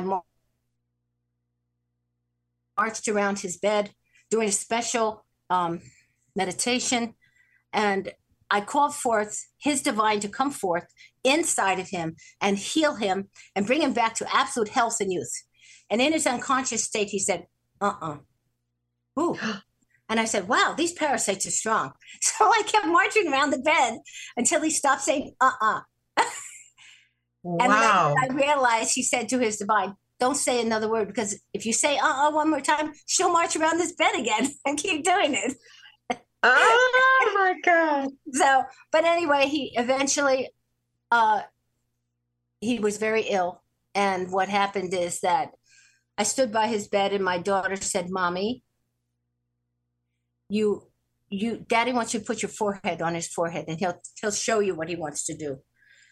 marched around his bed doing a special um, meditation, and I called forth his divine to come forth inside of him and heal him and bring him back to absolute health and youth. And in his unconscious state, he said, uh-uh. Ooh. And I said, wow, these parasites are strong. So I kept marching around the bed until he stopped saying, uh-uh. Wow. And then I realized he said to his divine, don't say another word, because if you say uh-uh one more time, she'll march around this bed again and keep doing it. Oh my God. So, but anyway, he eventually, uh, he was very ill. And what happened is that I stood by his bed and my daughter said, Mommy, you, you, Daddy wants you to put your forehead on his forehead and he'll, he'll show you what he wants to do.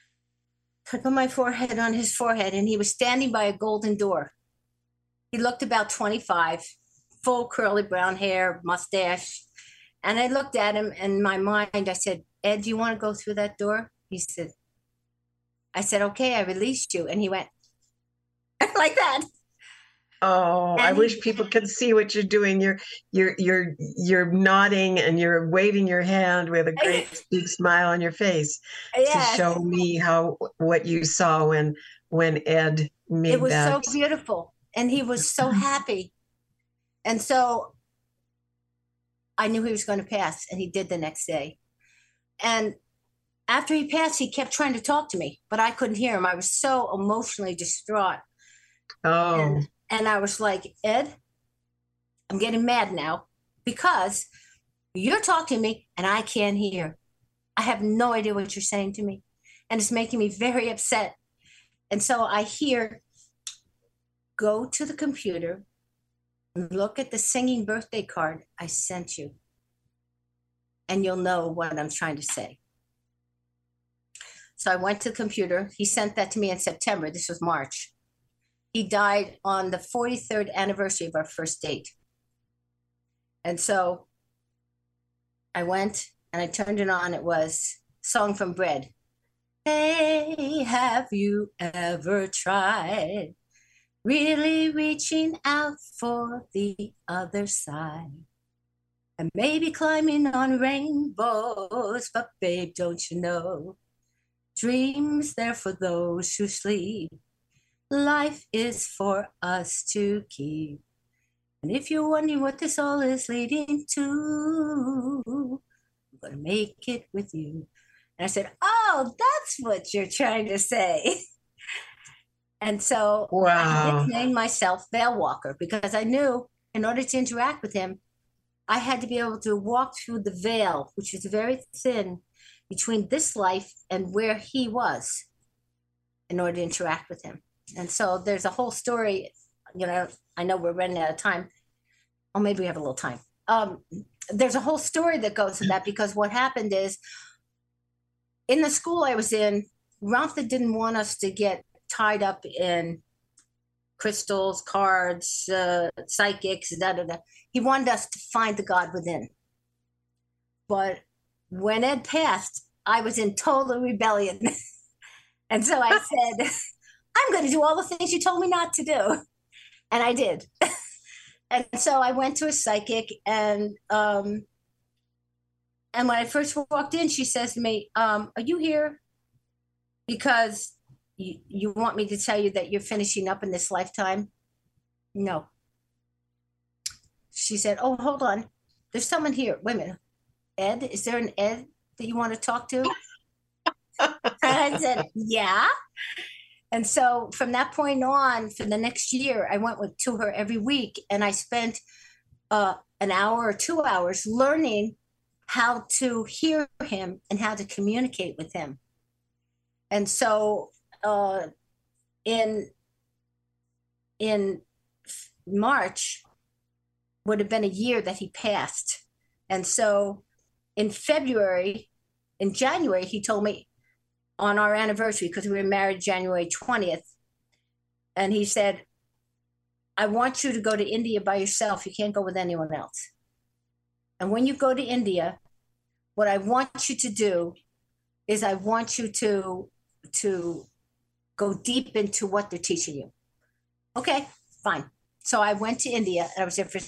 I put my forehead on his forehead and he was standing by a golden door. He looked about twenty-five, full curly brown hair, mustache. And I looked at him and in my mind, I said, Ed, do you want to go through that door? He said, I said, okay, I released you. And he went like that. Oh, And I he- wish people could see what you're doing. You're you're you're you're nodding and you're waving your hand with a great big smile on your face Yes. to show me how what you saw when when Ed made It was that. so beautiful. And he was so happy. And so I knew he was going to pass, and he did the next day. And after he passed, he kept trying to talk to me, but I couldn't hear him. I was so emotionally distraught. Oh, And, and I was like, Ed, I'm getting mad now because you're talking to me and I can't hear. I have no idea what you're saying to me. And it's making me very upset. And so I hear, go to the computer, look at the singing birthday card I sent you, and you'll know what I'm trying to say. So I went to the computer. He sent that to me in September. This was March. He died on the forty-third anniversary of our first date. And so I went and I turned it on. It was Song from Bread. Hey, have you ever tried really reaching out for the other side? And maybe climbing on rainbows, but babe, don't you know, dreams there for those who sleep. Life is for us to keep. And if you're wondering what this all is leading to, I'm gonna make it with you. And I said, oh, that's what you're trying to say. And so wow. I nicknamed myself Veil Walker because I knew in order to interact with him, I had to be able to walk through the veil, which is very thin, between this life and where he was in order to interact with him. And so there's a whole story, you know, I know we're running out of time. Oh, maybe we have a little time. Um, there's a whole story that goes to that because what happened is in the school I was in, Ramtha didn't want us to get tied up in crystals, cards, uh, psychics, da, da, da. He wanted us to find the God within. But when Ed passed, I was in total rebellion. And so I said, I'm going to do all the things you told me not to do. And I did. And so I went to a psychic, and um, and when I first walked in, she says to me, um, are you here because you, you want me to tell you that you're finishing up in this lifetime? No. She said, oh, hold on. There's someone here. Wait a minute. Ed, is there an Ed that you want to talk to? And I said, yeah. And so from that point on, for the next year, I went with, to her every week, and I spent uh, an hour or two hours learning how to hear him and how to communicate with him. And so uh, in in March would have been a year that he passed. And so in February, in January, he told me on our anniversary, because we were married January twentieth, and he said, I want you to go to India by yourself. You can't go with anyone else. And when you go to India, what I want you to do is I want you to, to go deep into what they're teaching you. Okay, fine. So I went to India, and I was there for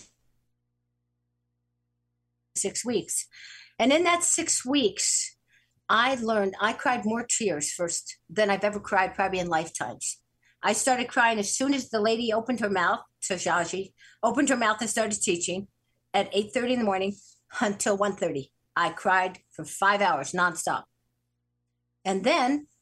six weeks. And in that six weeks, I learned, I cried more tears first than I've ever cried probably in lifetimes. I started crying as soon as the lady opened her mouth, Sajaji, opened her mouth and started teaching at eight thirty in the morning until one thirty. I cried for five hours nonstop. And then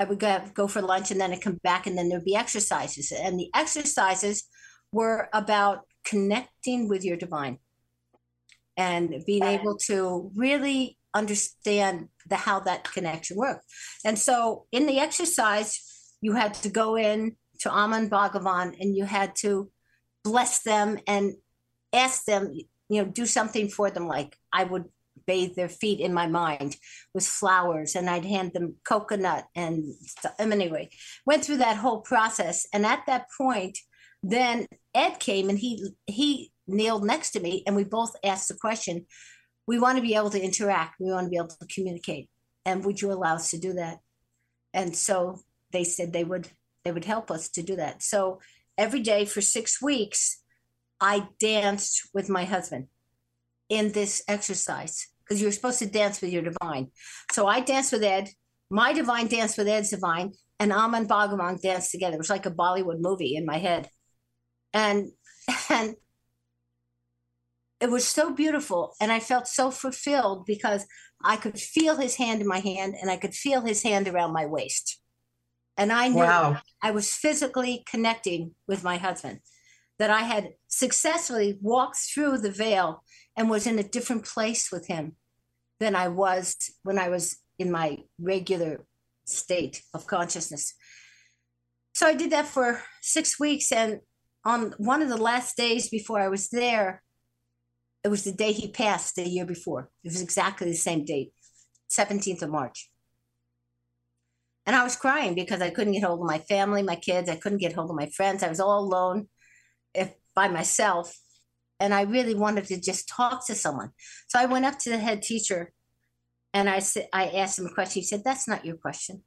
I would go, go for lunch and then I'd come back and then there'd be exercises. And the exercises were about connecting with your divine and being able to really understand the how that connection worked. And so in the exercise, you had to go in to Aman Bhagavan and you had to bless them and ask them, you know, do something for them. Like I would bathe their feet in my mind with flowers and I'd hand them coconut and stuff. Anyway, went through that whole process. And at that point, then Ed came and he he kneeled next to me and we both asked the question, we want to be able to interact. We want to be able to communicate. And would you allow us to do that? And so they said they would, they would help us to do that. So every day for six weeks, I danced with my husband in this exercise because you're supposed to dance with your divine. So I danced with Ed, my divine danced with Ed's divine, and Aman Bhagavan danced together. It was like a Bollywood movie in my head. And, and it was so beautiful. And I felt so fulfilled because I could feel his hand in my hand and I could feel his hand around my waist. And I knew Wow. I was physically connecting with my husband, that I had successfully walked through the veil and was in a different place with him than I was when I was in my regular state of consciousness. So I did that for six weeks. And on one of the last days before I was there, it was the day he passed the year before. It was exactly the same date, seventeenth of March. And I was crying because I couldn't get hold of my family, my kids. I couldn't get hold of my friends. I was all alone if, by myself. And I really wanted to just talk to someone. So I went up to the head teacher and I said, I asked him a question. He said, that's not your question.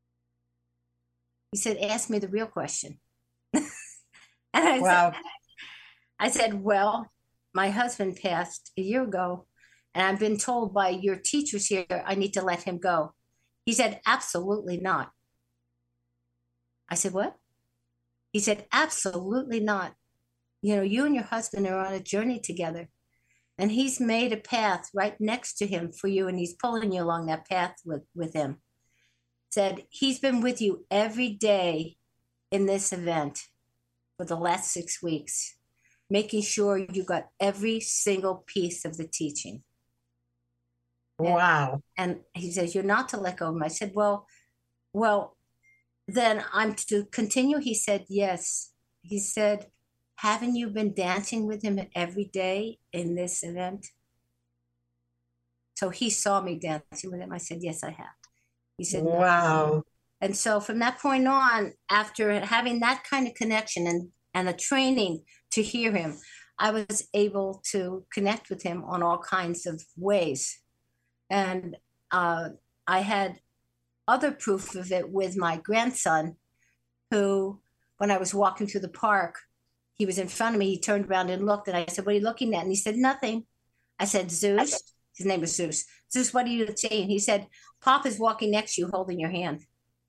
He said, ask me the real question. and I Wow. said, I said, well, my husband passed a year ago, and I've been told by your teachers here I need to let him go. He said, absolutely not. I said, what? He said, absolutely not. You know, you and your husband are on a journey together, and he's made a path right next to him for you, and he's pulling you along that path with, with him. Said, he's been with you every day in this event for the last six weeks, making sure you got every single piece of the teaching. Wow. And, and he says, you're not to let go of him. I said, well, well, then I'm to continue. He said, yes. He said, haven't you been dancing with him every day in this event? So he saw me dancing with him. I said, yes, I have. He said, no. Wow. And so from that point on, after having that kind of connection and, and a training to hear him, I was able to connect with him on all kinds of ways. And uh, I had other proof of it with my grandson, who, when I was walking through the park, he was in front of me. He turned around and looked, and I said, what are you looking at? And he said, nothing. I said, Zeus. His name was Zeus. Zeus, what are you saying? He said, Pop is walking next to you holding your hand.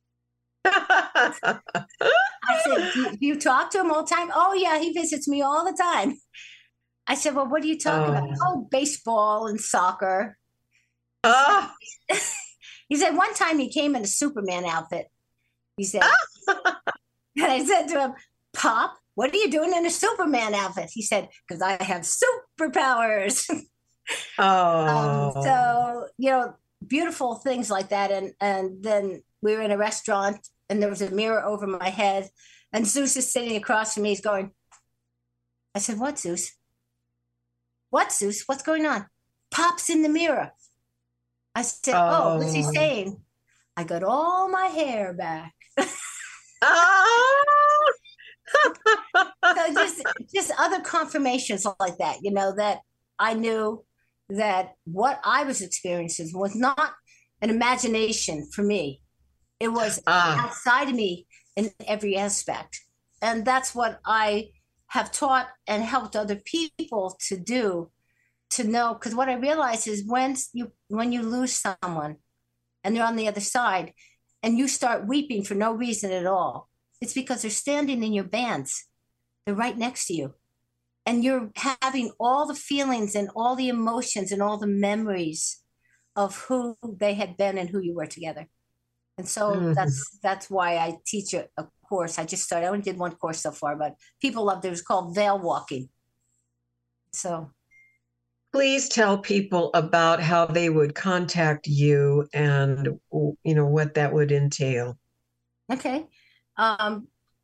I said, do, do you talk to him all the time? Oh, yeah, he visits me all the time. I said, well, what are you talking Oh. about? Oh, baseball and soccer. Oh. He said, one time he came in a Superman outfit. He said, and I said to him, Pop, what are you doing in a Superman outfit? He said, because I have superpowers. Oh. Um, so, you know, beautiful things like that. And, and then we were in a restaurant and there was a mirror over my head and Zeus is sitting across from me. He's going, I said, what, Zeus? What, Zeus? What's going on? Pop's in the mirror. I said, oh, what's he Oh. saying? I got all my hair back. Oh. So just, just other confirmations like that, you know, that I knew that what I was experiencing was not an imagination for me. It was Ah. outside of me in every aspect. And that's what I have taught and helped other people to do, to know. Because what I realized is when you when you lose someone and they're on the other side and you start weeping for no reason at all, it's because they're standing in your bands. They're right next to you. And you're having all the feelings and all the emotions and all the memories of who they had been and who you were together. And so Mhm. that's that's why I teach a, a course. I just started. I only did one course so far, but people loved it. It was called Veil Walking. So Please tell people about how they would contact you and, you know, what that would entail. okay, um,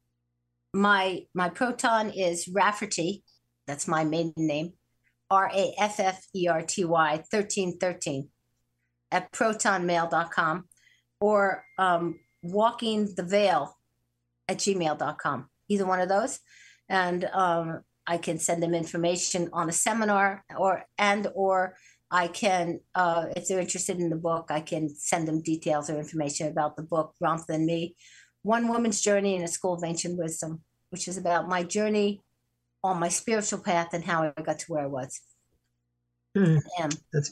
my my proton is Rafferty. That's my maiden name. R A F F E R T Y thirteen thirteen at proton mail dot com, or um, walking the veil at gmail dot com. Either one of those. And um, I can send them information on a seminar, or and or I can, uh, if they're interested in the book, I can send them details or information about the book, Ramtha and Me, One Woman's Journey in a School of Ancient Wisdom, which is about my journey on my spiritual path and how I got to where I was. Hmm. I am. That's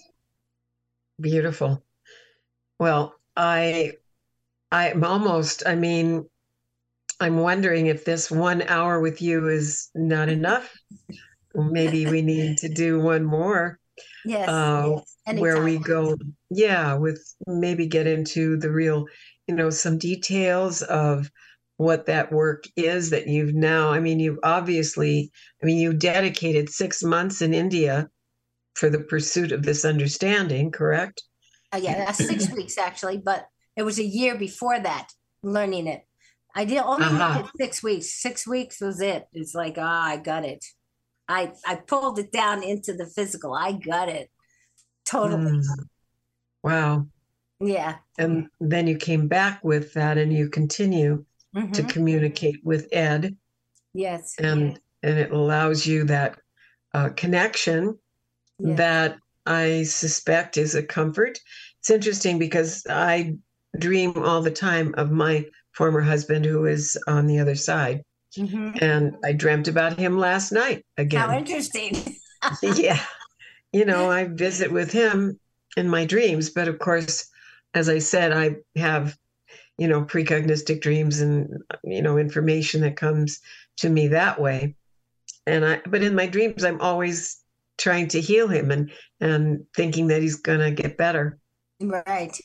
beautiful. Well, I I'm almost, I mean, I'm wondering if this one hour with you is not enough. Maybe we need to do one more, Yes, uh, where anytime. we go, yeah, with maybe get into the real, you know, some details of what that work is that you've now, I mean, you've obviously, I mean, you dedicated six months in India for the pursuit of this understanding, correct? Uh, yeah, uh, six weeks actually, but it was a year before that learning it. I did only Aha. needed six weeks. Six weeks was it. It's like, ah, I got it. I I pulled it down into the physical. I got it totally. Mm, wow. Yeah. And then you came back with that and you continue to Hmm. communicate with Ed, Yes. and and it allows you that uh, connection Yes. that I suspect is a comfort. It's interesting because I dream all the time of my former husband who is on the other side. Hmm. And I dreamt about him last night How again. interesting. Yeah. You know, I visit with him in my dreams, but of course, as I said, I have, you know, precognistic dreams and, you know, information that comes to me that way. And I, but in my dreams, I'm always trying to heal him and and thinking that he's gonna get better. Right.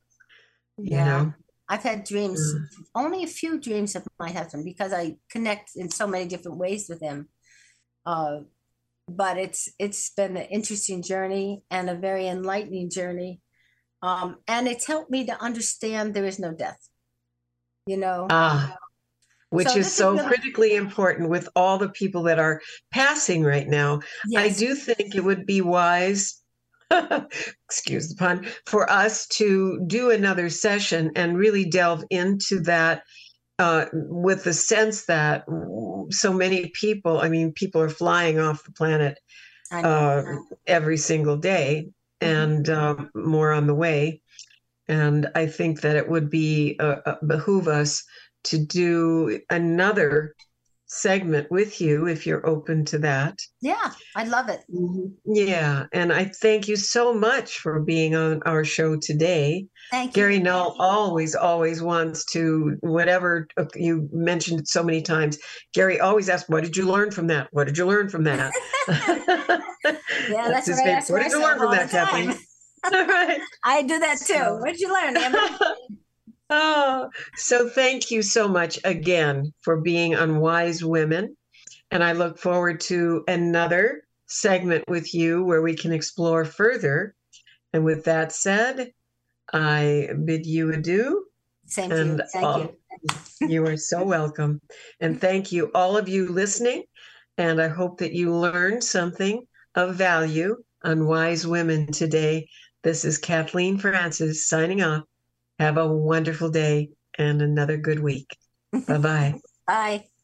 You Yeah. know. I've had dreams, Mm. only a few dreams of my husband because I connect in so many different ways with him. Uh, but it's it's been an interesting journey and a very enlightening journey. Um, and it's helped me to understand there is no death, you know. Ah, which So is this is so really, critically important with all the people that are passing right now. I yes, do think it would be wise, excuse the pun, for us to do another session and really delve into that, uh, with the sense that so many people, I mean, people are flying off the planet I know. uh, every single day, Mhm. and um, more on the way. And I think that it would be uh, uh, behoove us to do another segment with you if you're open to that. Yeah, I love it. Mhm. Yeah, and I thank you so much for being on our show today. Thank you. Gary Null always, always wants to, whatever uh, you mentioned it so many times, Gary always asks, what did you learn from that? What did you learn from that? Yeah, That's that's what his I favorite. ask What did you learn myself from all the that, Kathleen? time. All right. I do that too. So, What did you learn, Amber? oh, so thank you so much again for being on Wise Women. And I look forward to another segment with you where we can explore further. And with that said, I bid you adieu. Same to you. And Thank uh, you. you are so welcome. And thank you, all of you listening. And I hope that you learned something of value on Wise Women today. This is Kathleen Francis signing off. Have a wonderful day and another good week. Bye-bye. Bye.